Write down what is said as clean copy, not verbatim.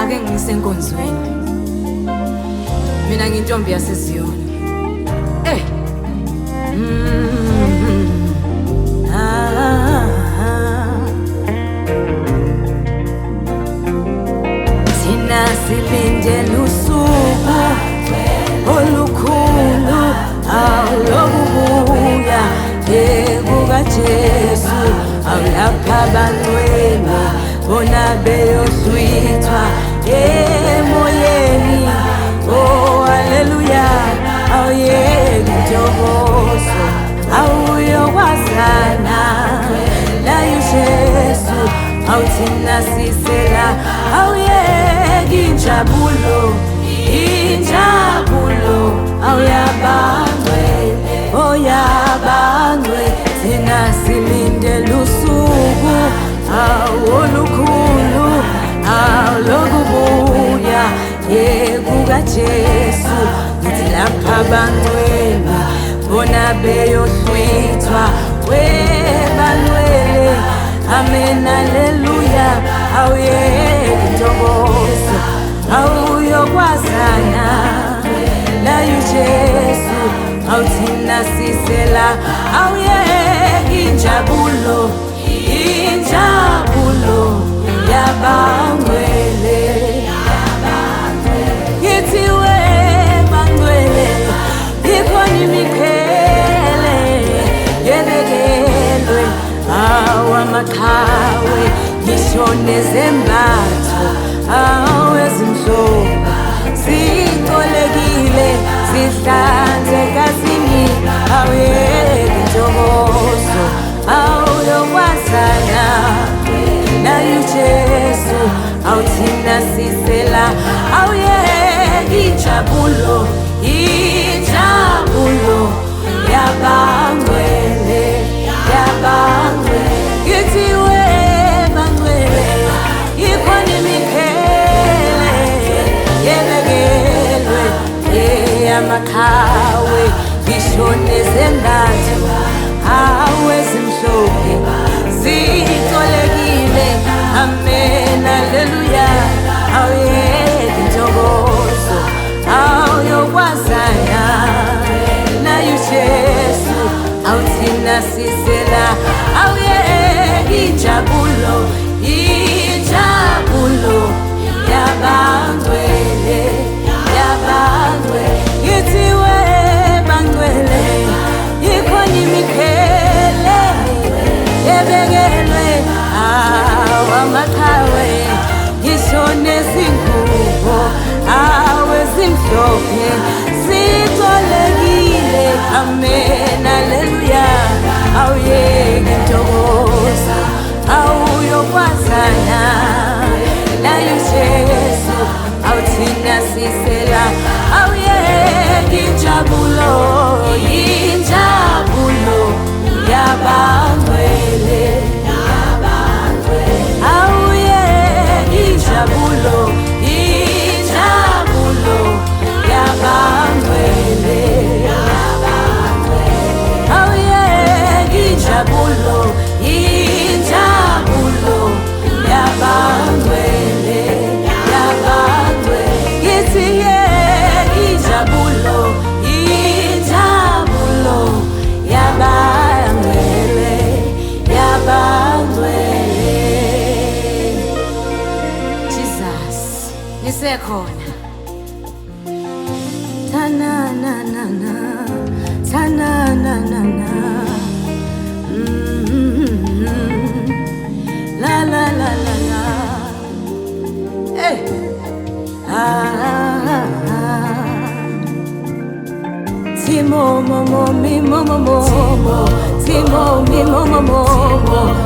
Ake ngisenkonzweni. Mina ngintombi yaseZiyoni. Thina silindele usuku olukhulu awulokubuya kukaJesu, awulapha abantwana bona beyohlwithwa emoyeni. Oh haleluya, awuyeki intokozo, awuyokwazana la uJesu, awuthina sisela, awuyeki injabulo, injabulo, awuyabangwe, oyabangwe. Thina silindele usuku olukhulu awulokubuya kukaJesu, ngithi lapha abantwana bona beyohlwithwa webalwele. Amen, haleluya, awuyeki intokozo, awuyokwazana la uJesu, awuthina sisela, awuyeki injabulo, injabulo yabangwele. Yithi webangwele, ikhona imikhele yebekelwe awamaqhawe, ngisho nezembatho awezimhlophe zicolekile, zihlanzeka zini. Awuyeki intokozo, awuyokwazana la uJesu, awuthina sisela, awuyeki injabulo, injabulo yabangwele, yabangwele. Yithi webangwele, ikhona imikhele yebekelwe eyamaqhawe, ngisho nezembatho awezimhlophe zicolekile. Amen, haleluya, awuyeki intokozo, awuyokwazana la uJesu, awuthina sisela, awuyeki injabulo, injabulo yabangwele, yabangwele. Yithi webangwele, ikhona imikhele yebekelwe awamaqhawe, ngisho nezingubo awezimhlophe zicolekile. Amen, haleluya, awuyeki intokozo, awuyokwazana la uJesu, awuthina sisela, awuyeki injabulo, injabulo yabangwele, awuyeki injabulo, injabulo yabangwele, awuyeki injabulo, injabulo yabangwele, yabangwele. Yithi yeki injabulo, injabulo yabangwele, yabangwele. Jesus, nisekhona. Tana na na na, tana na na na. La la la la la. Hey. Timo mo mo mi mo mo mo, Timo mi mo mo mo.